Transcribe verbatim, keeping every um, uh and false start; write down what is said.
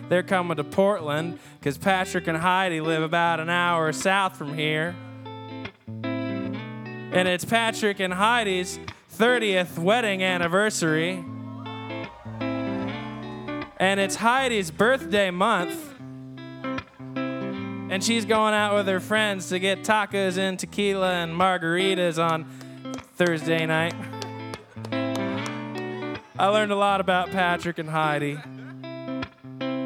They're coming to Portland because Patrick and Heidi live about an hour south from here. And it's Patrick and Heidi's thirtieth wedding anniversary. And it's Heidi's birthday month. And she's going out with her friends to get tacos and tequila and margaritas on Thursday night. I learned a lot about Patrick and Heidi.